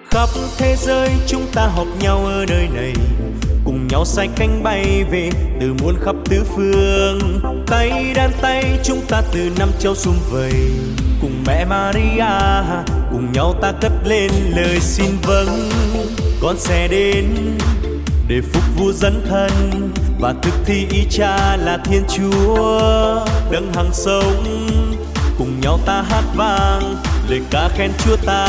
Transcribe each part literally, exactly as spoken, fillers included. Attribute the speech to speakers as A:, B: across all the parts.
A: Khắp thế giới chúng ta họp nhau ở nơi này, cùng nhau sai cánh bay về từ muôn khắp tứ phương. Tay đan tay chúng ta từ năm châu sum vầy, cùng mẹ Maria cùng nhau ta cất lên lời xin vâng. Con sẽ đến để phục vụ dân thân và thực thi ý Cha là Thiên Chúa đấng hằng sống. Cùng nhau ta hát vang lời ca khen Chúa ta.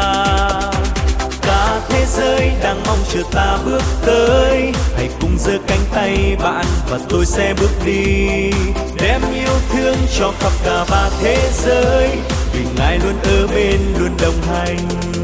A: Cả thế giới đang mong chờ ta bước tới, hãy cùng giơ cánh tay bạn và tôi sẽ bước đi, đem yêu thương cho khắp cả ba thế giới, vì Ngài luôn ở bên, luôn đồng hành.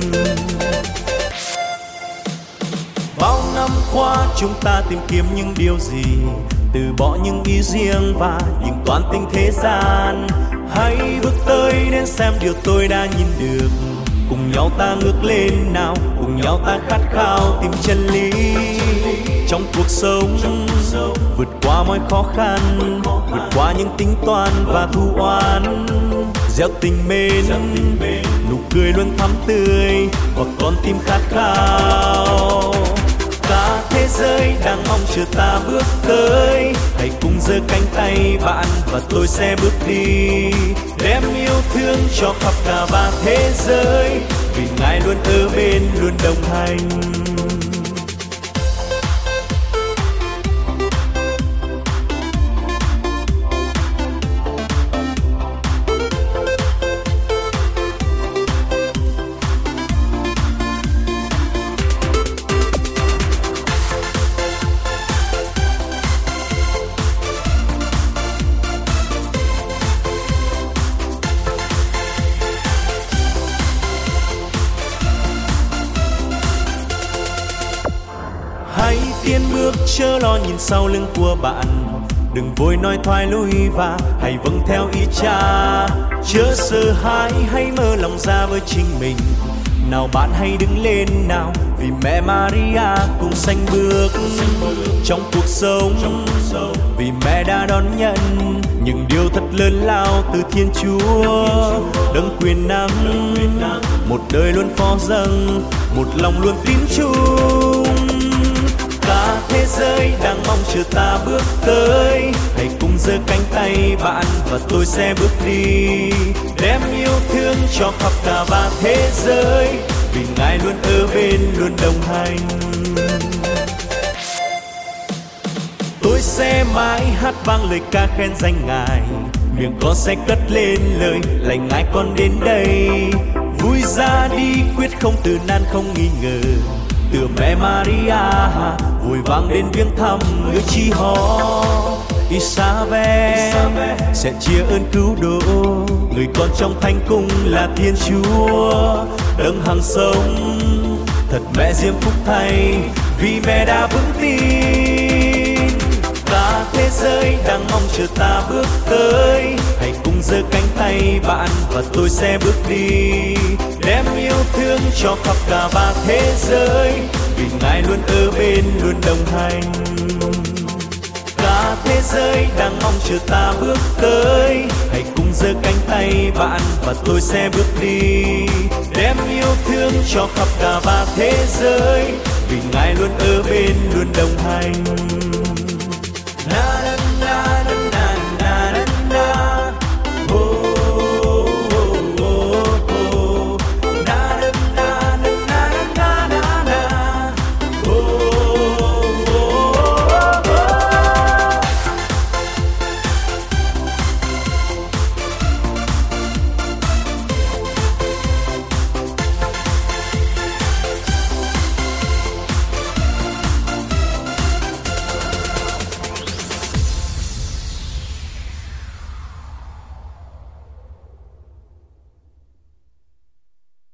A: Bao năm qua chúng ta tìm kiếm những điều gì, từ bỏ những ý riêng và những toán tính thế gian. Hãy bước tới đến xem điều tôi đã nhìn được. Cùng nhau ta ngước lên nào, cùng nhau ta khát khao tìm chân lý. Trong cuộc sống vượt qua mọi khó khăn, vượt qua những tính toán và thù oán, gieo tình mến, nụ cười luôn thắm tươi và con tim khát khao. Cả thế giới đang mong chờ ta bước tới, hãy cùng giơ cánh tay bạn và tôi sẽ bước đi, đem yêu thương cho khắp cả ba thế giới, vì Ngài luôn ở bên, luôn đồng hành. Hãy tiến bước chớ lo nhìn sau lưng của bạn, đừng vội nói thoái lui và hãy vâng theo ý Cha. Chớ sợ hãi, hãy mở lòng ra với chính mình. Nào bạn hãy đứng lên nào, vì mẹ Maria cùng sanh bước trong cuộc sống, vì mẹ đã đón nhận những điều thật lớn lao từ Thiên Chúa đấng quyền năng. Một đời luôn phó dâng, một lòng luôn tín chung. Cả thế giới đang mong chờ ta bước tới, hãy cùng giơ cánh tay bạn và tôi sẽ bước đi, đem yêu thương cho khắp cả ba thế giới, vì Ngài luôn ở bên, luôn đồng hành. Tôi sẽ mãi hát vang lời ca khen danh Ngài, miệng con sẽ cất lên lời lạy Ngài con đến đây. Vui ra đi quyết không từ nan không nghi ngờ, từ mẹ Maria vui vang đến viếng thăm người chi họ. Isabel sẽ chia ơn cứu độ, người con trong thánh cung là Thiên Chúa đấng hằng sống. Thật mẹ diêm phúc thay, vì mẹ đã vững tin. Cả thế giới đang mong chờ ta bước tới, hãy cùng giơ cánh tay bạn và tôi sẽ bước đi, đem yêu thương cho khắp cả ba thế giới, vì Ngài luôn ở bên, luôn đồng hành. Cả thế giới đang mong chờ ta bước tới, hãy cùng giơ cánh tay bạn và tôi sẽ bước đi, đem yêu thương cho khắp cả ba thế giới, vì Ngài luôn ở bên, luôn đồng hành. Na, na,